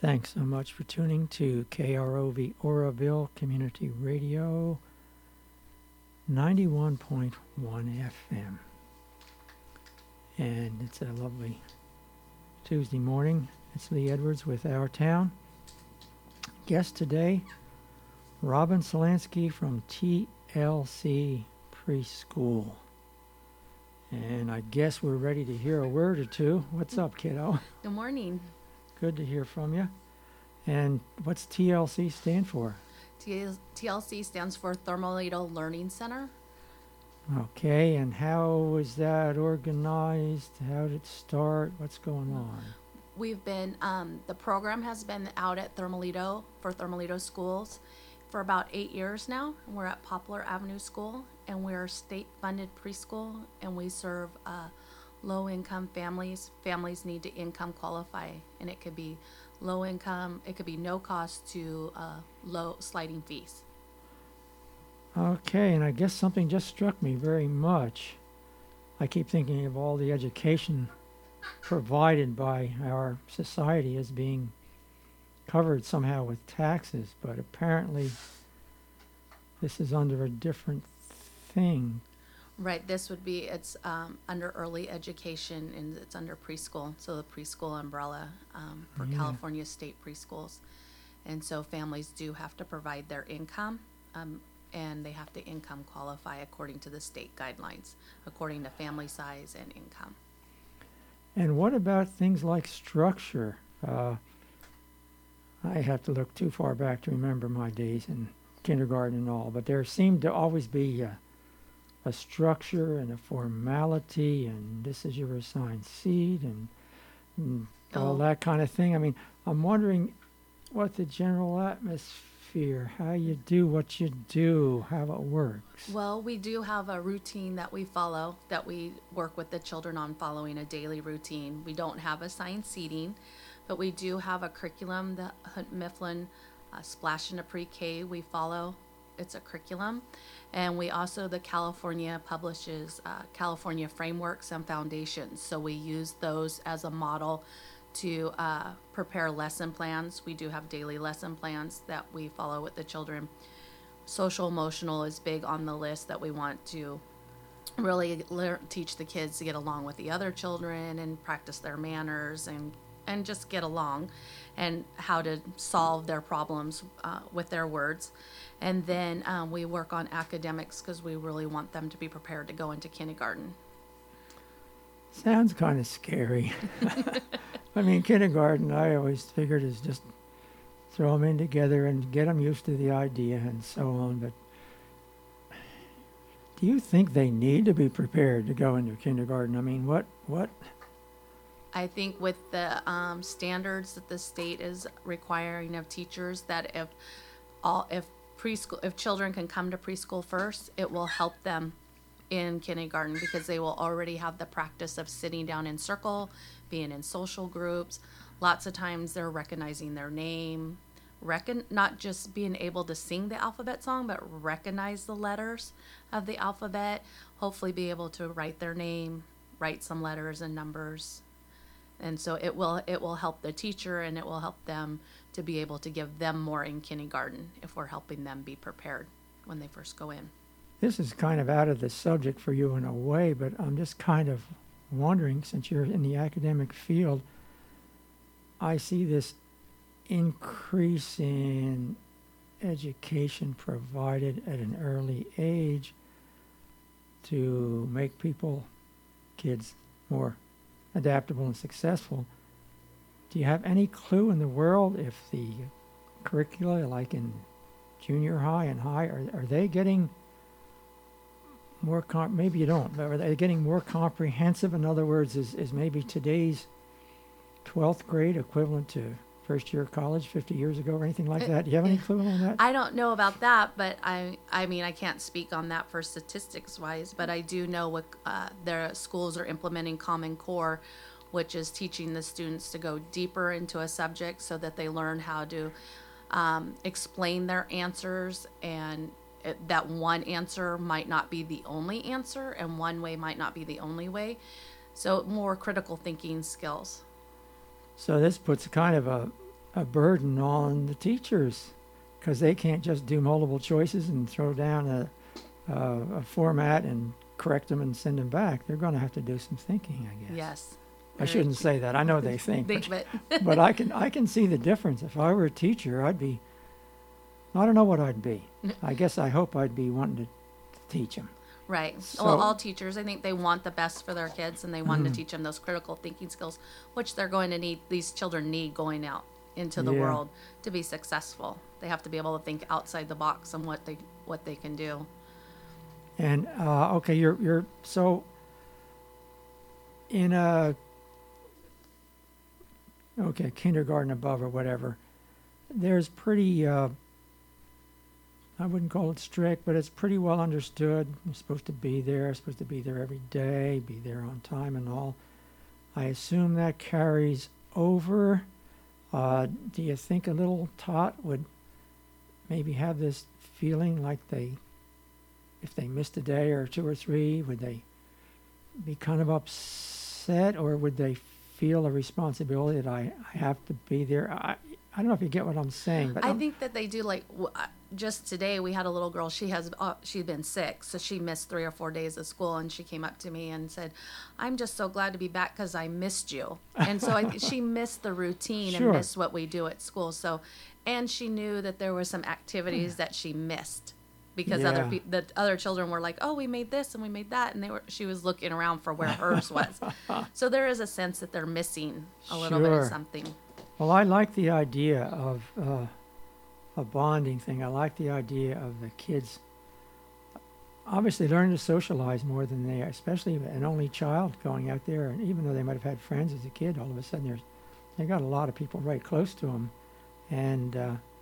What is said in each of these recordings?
Thanks so much for tuning to KROV Oroville Community Radio 91.1 FM. And it's a lovely Tuesday morning. It's Lee Edwards with Our Town. Guest today, Robin Solansky from TLC Preschool. And I guess we're ready to hear a word or two. What's up, kiddo? Good morning. Good to hear from you. And what's TLC stand for? TLC stands for Thermalito Learning Center. Okay, and how was that organized? How did it start? What's going on? We've been, the program has been out at Thermalito, for Thermalito schools, for about 8 years now. We're at Poplar Avenue School, and we're a state-funded preschool, and we serve low-income families. Families need to income qualify, and it could be low income, it could be no cost to low sliding fees. Okay, and I guess something just struck me very much. I keep thinking of all the education provided by our society as being covered somehow with taxes, but apparently this is under a different thing. Right, this would be, it's under early education and it's under preschool, so the preschool umbrella for California state preschools. And so families do have to provide their income, and they have to income qualify according to the state guidelines, according to family size and income. And what about things like structure? I have to look too far back to remember my days in kindergarten and all, but there seemed to always be a structure and a formality, and this is your assigned seat, and all that kind of thing. I mean, I'm wondering what the general atmosphere, how you do what you do, how it works. Well, we do have a routine that we follow, that we work with the children on following a daily routine. We don't have assigned seating, but we do have a curriculum, the Hunt Mifflin Splash into Pre-K we follow. It's a curriculum. And we also, the California publishes California frameworks and foundations. So we use those as a model to prepare lesson plans. We do have daily lesson plans that we follow with the children. Social emotional is big on the list, that we want to really teach the kids to get along with the other children and practice their manners and just get along, and how to solve their problems with their words. And then we work on academics because we really want them to be prepared to go into kindergarten. Sounds kind of scary. I mean, kindergarten, I always figured is just throw them in together and get them used to the idea and so on. But do you think they need to be prepared to go into kindergarten? I mean, what? I think with the standards that the state is requiring of teachers, that if children can come to preschool first, it will help them in kindergarten, because they will already have the practice of sitting down in circle, being in social groups. Lots of times they're recognizing their name, not just being able to sing the alphabet song, but recognize the letters of the alphabet, hopefully be able to write their name, write some letters and numbers. And so it will help the teacher, and it will help them to be able to give them more in kindergarten if we're helping them be prepared when they first go in. This is kind of out of the subject for you in a way, but I'm just kind of wondering, since you're in the academic field, I see this increase in education provided at an early age to make kids more adaptable and successful. Do you have any clue in the world if the curricula, like in junior high and high, are they getting more, maybe you don't, but are they getting more comprehensive? In other words, is maybe today's 12th grade equivalent to first year of college 50 years ago or anything like that? Do you have any clue on that? I don't know about that, but I mean, I can't speak on that for statistics wise, but I do know what their schools are implementing Common Core, which is teaching the students to go deeper into a subject so that they learn how to explain their answers, and that one answer might not be the only answer, and one way might not be the only way. So more critical thinking skills. So this puts kind of a a burden on the teachers because they can't just do multiple choices and throw down a format and correct them and send them back. They're going to have to do some thinking, I guess. Yes. I shouldn't say that. I know they think, but I can see the difference. If I were a teacher, I don't know what I'd be. I guess I hope I'd be wanting to teach them. Right. So, well, all teachers, I think they want the best for their kids, and they want to teach them those critical thinking skills, which they're going to need. These children need going out into the world to be successful. They have to be able to think outside the box on what they can do. And okay, you're so in a kindergarten above or whatever. There's pretty. I wouldn't call it strict, but it's pretty well understood. You're supposed to be there, every day, be there on time and all. I assume that carries over. Do you think a little tot would maybe have this feeling like if they missed a day or two or three, would they be kind of upset, or would they feel a responsibility that I have to be there? I don't know if you get what I'm saying, but I think that they do. Like just today, we had a little girl. She'd been sick, so she missed 3 or 4 days of school, and she came up to me and said, "I'm just so glad to be back because I missed you." And so she missed the routine and missed what we do at school. So, and she knew that there were some activities that she missed because the other children were like, "Oh, we made this and we made that," and she was looking around for where hers was. So there is a sense that they're missing a little bit of something. Well, I like the idea of a bonding thing. I like the idea of the kids obviously learning to socialize more than they are, especially an only child going out there. And even though they might have had friends as a kid, all of a sudden they got a lot of people right close to them. And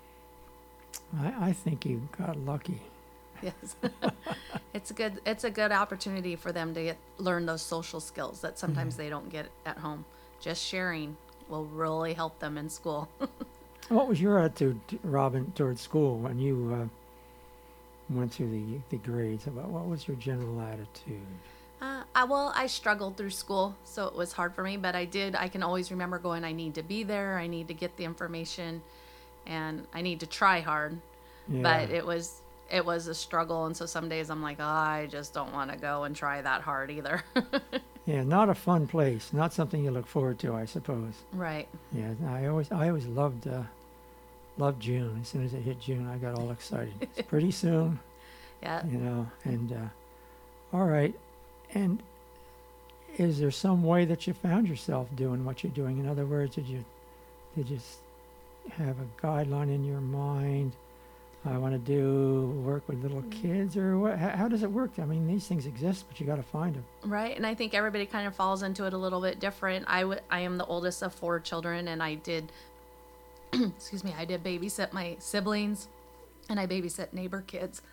I think you got lucky. Yes. It's a good opportunity for them to learn those social skills that sometimes they don't get at home. Just sharing will really help them in school. What was your attitude, Robin, towards school when you went through the grades? What was your general attitude? I struggled through school, so it was hard for me, but I can always remember going, I need to be there, I need to get the information, and I need to try hard. Yeah. But it was a struggle, and so some days I'm like, I just don't want to go and try that hard either. Yeah, not a fun place. Not something you look forward to, I suppose. Right. Yeah, I always loved June. As soon as it hit June, I got all excited. It's pretty soon. Yeah. And all right. And is there some way that you found yourself doing what you're doing? In other words, did you have a guideline in your mind? I want to work with little kids, or what? How does it work? I mean, these things exist, but you got to find them. Right, and I think everybody kind of falls into it a little bit different. I am the oldest of 4 children, and I did, I did babysit my siblings, and I babysit neighbor kids.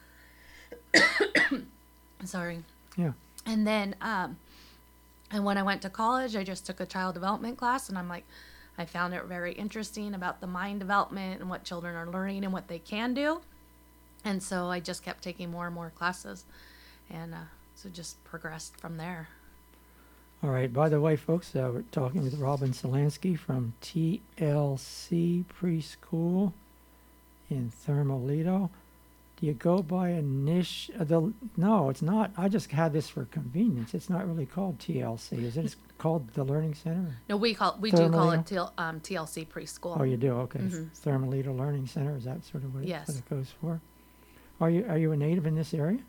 Sorry. Yeah. And then, and when I went to college, I just took a child development class, and I found it very interesting about the mind development and what children are learning and what they can do. And so I just kept taking more and more classes. And so just progressed from there. All right. By the way, folks, we're talking with Robin Solansky from TLC Preschool in Thermalito. Do you go by a niche? No, it's not. I just had this for convenience. It's not really called TLC, is it? It's called the Learning Center? No, we do call it TLC Preschool. Oh, you do? Okay. Mm-hmm. Thermalito Learning Center, is that sort of what it goes for? Are you a native in this area?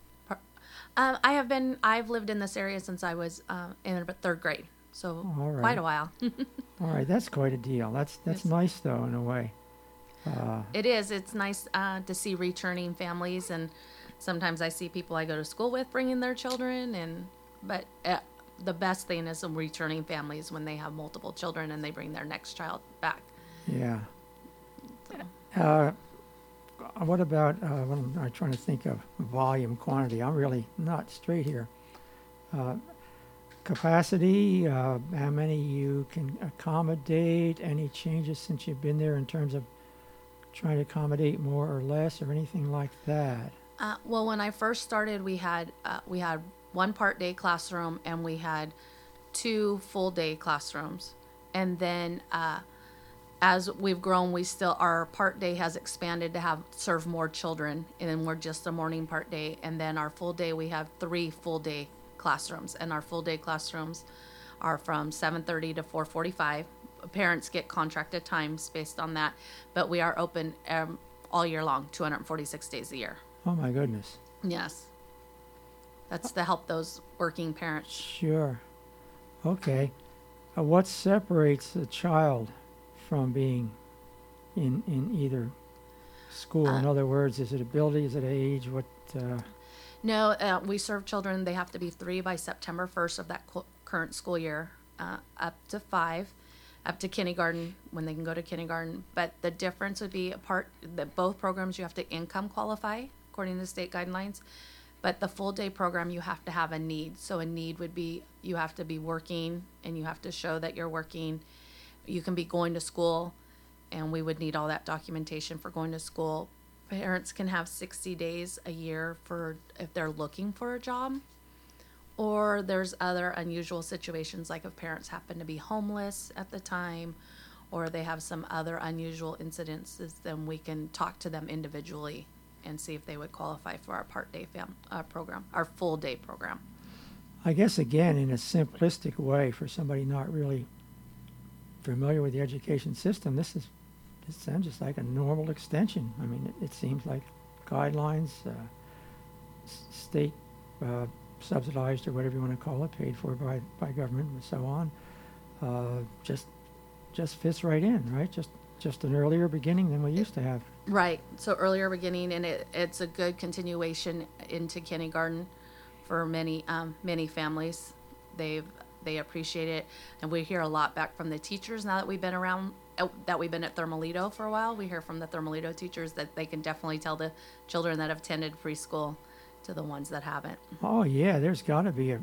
I've lived in this area since I was in about 3rd grade, so quite a while. All right, that's quite a deal. That's nice, though, in a way. It is. It's nice to see returning families, and sometimes I see people I go to school with bringing their children, but the best thing is some returning families when they have multiple children and they bring their next child back. Yeah. What about, when I'm trying to think of volume, quantity, I'm really not straight here. Capacity, how many you can accommodate, any changes since you've been there in terms of trying to accommodate more or less or anything like that? Well, when I first started, we had 1 part-day classroom and we had 2 full-day classrooms. And then as we've grown, our part day has expanded to serve more children, and then we're just a morning part day, and then our full day, we have 3 full day classrooms, and our full day classrooms are from 7:30 to 4:45. Parents get contracted times based on that, but we are open all year long, 246 days a year. Oh my goodness. Yes. That's to help those working parents. Sure. Okay. What separates a child from being in either school? In other words, is it ability? Is it age? What? No, we serve children. They have to be 3 by September 1st of that current school year, up to 5, up to kindergarten when they can go to kindergarten. But the difference would be that both programs you have to income qualify according to state guidelines. But the full day program, you have to have a need. So a need would be you have to be working, and you have to show that you're working. You can be going to school, and we would need all that documentation for going to school. Parents can have 60 days a year if they're looking for a job. Or there's other unusual situations, like if parents happen to be homeless at the time, or they have some other unusual incidences, then we can talk to them individually and see if they would qualify for our part day program, our full day program. I guess, again, in a simplistic way, for somebody not really familiar with the education system, this sounds just like a normal extension. I mean, it seems like guidelines, state subsidized, or whatever you want to call it, paid for by government and so on, just fits right in, right? Just an earlier beginning than we used to have. Right. So earlier beginning, and it's a good continuation into kindergarten for many families. They appreciate it, and we hear a lot back from the teachers now that we've been at Thermalito for a while. We hear from the Thermalito teachers that they can definitely tell the children that have attended preschool to the ones that haven't. Oh yeah, there's got to be a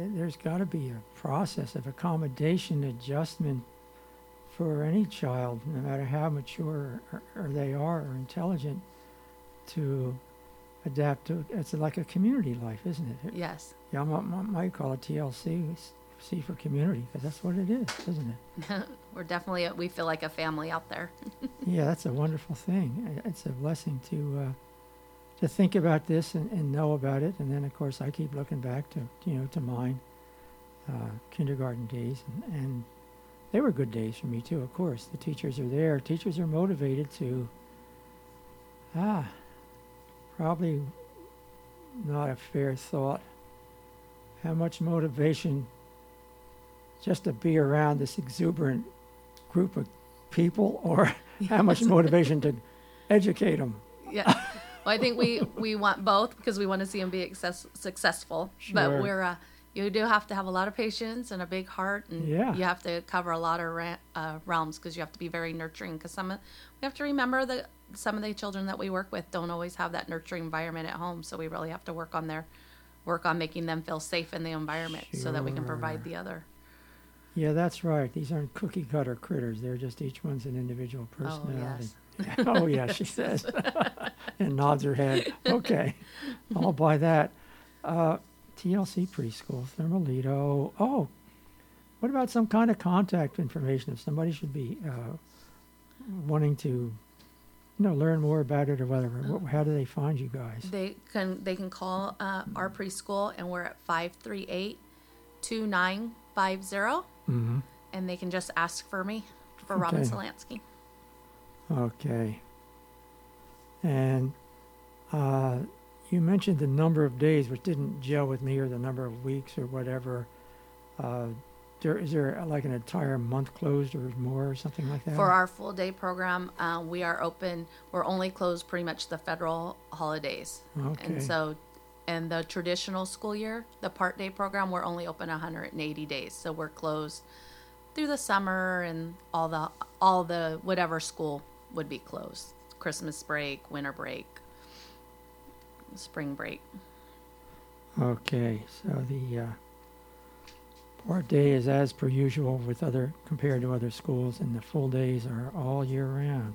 process of accommodation, adjustment for any child, no matter how mature or they are or intelligent, to adapt to. It's like a community life, isn't it? Yes. Yeah, I might call it TLC, C for community, because that's what it is, isn't it? We feel like a family out there. Yeah, that's a wonderful thing. It's a blessing to think about this and know about it. And then, of course, I keep looking back to mine kindergarten days, and they were good days for me too. Of course, the teachers are there. Teachers are motivated to probably not a fair thought. How much motivation just to be around this exuberant group of people, or how much motivation to educate them? Yeah. Well, I think we want both, because we want to see them be successful. Sure. But you do have to have a lot of patience and a big heart, and you have to cover a lot of realms, because you have to be very nurturing. Because we have to remember that some of the children that we work with don't always have that nurturing environment at home. So we really have to work on making them feel safe in the environment, so that we can provide the other. Yeah, that's right. These aren't cookie cutter critters. They're just, each one's an individual personality. Oh, yeah, she says, and nods her head. Okay, I'll buy that. TLC preschool, Thermalito. Oh, what about some kind of contact information if somebody should be wanting to, learn more about it or whatever? How do they find you guys? They can call our preschool, and we're at 538-2950, Mm-hmm. and they can just ask for me, for Robin Solansky. Okay. And you mentioned the number of days, which didn't gel with me, or the number of weeks or whatever. Is there like an entire month closed or more, or something like that? For our full day program, we are open. We're only closed pretty much the federal holidays. Okay. And the traditional school year, the part day program, we're only open 180 days. So we're closed through the summer, and all the whatever school would be closed. Christmas break, winter break, spring break. Okay, so the part day is as per usual compared to other schools, and the full days are all year round.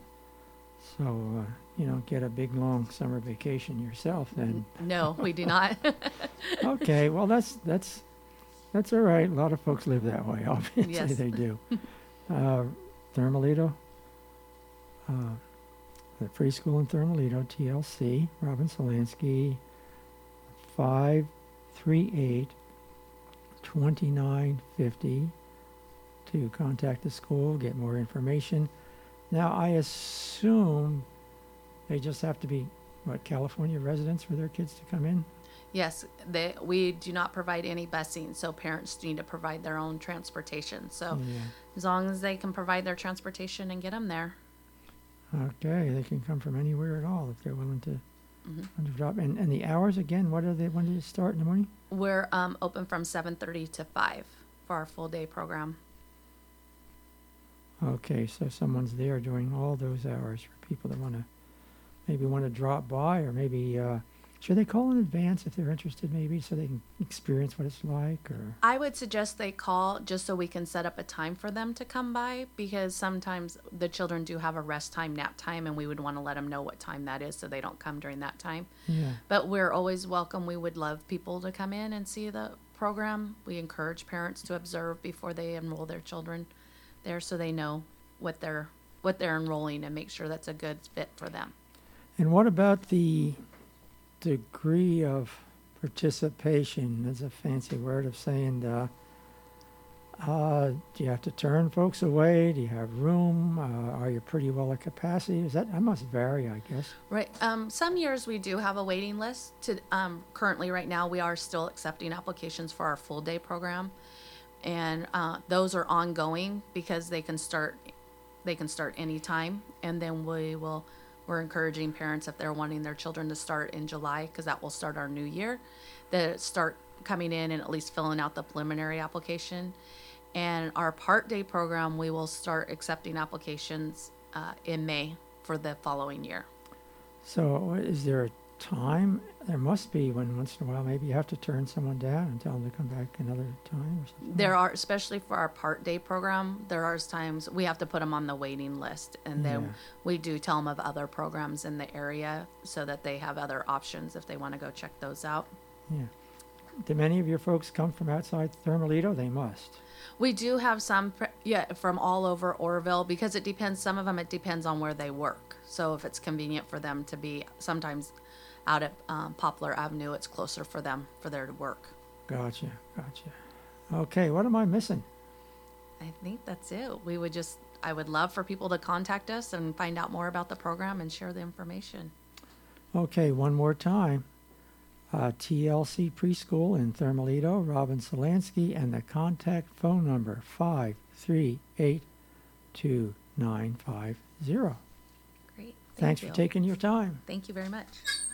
So you don't get a big long summer vacation yourself then. No, we do not. Okay, well that's all right. A lot of folks live that way. Obviously, Yes. They do. Thermalito. the preschool in Thermalito, TLC, Robin Solansky, 538-2950 to contact the school, get more information. Now, I assume they just have to be, California residents for their kids to come in? Yes, we do not provide any busing, so parents need to provide their own transportation. So Yeah. as long as they can provide their transportation and get them there. Okay, they can come from anywhere at all if they're willing to, Mhm. to drop. And the hours, again, when do you start in the morning? We're open from 7:30 to 5 for our full day program. Okay, so someone's there during all those hours for people that maybe want to drop by, or maybe, should they call in advance if they're interested, maybe, so they can experience what it's like, or? I would suggest they call just so we can set up a time for them to come by, because sometimes the children do have a rest time, nap time, and we would want to let them know what time that is so they don't come during that time. Yeah, But we're always welcome. We would love people to come in and see the program. We encourage parents to observe before they enroll their children there so they know what they're enrolling and make sure that's a good fit for them. and what about the degree of participation? That's a fancy word of saying, do you have to turn folks away? Do you have room? Are you pretty well at capacity? That must vary, I guess. Right. Some years we do have a waiting list. Currently, right now, we are still accepting applications for our full day program, and those are ongoing because they can start anytime. And then we're encouraging parents, if they're wanting their children to start in July, because that will start our new year, that start coming in and at least filling out the preliminary application. And our part day program, we will start accepting applications in May for the following year. So is there a time? There must be when once in a while maybe you have to turn someone down and tell them to come back another time or something. There are, especially for our part day program, there are times we have to put them on the waiting list, and then Yeah. we do tell them of other programs in the area so that they have other options if they want to go check those out. Yeah. Do many of your folks come from outside Thermalito? They must. We do have some, from all over Oroville, because it depends. Some of them, it depends on where they work. So if it's convenient for them to be sometimes out at Poplar Avenue, it's closer for them for their work. Gotcha. Okay, what am I missing? I think that's it. I would love for people to contact us and find out more about the program and share the information. Okay, one more time. TLC Preschool in Thermalito, Robin Solansky, and the contact phone number 538-2950. Great. Thanks you. for taking your time. Thank you very much.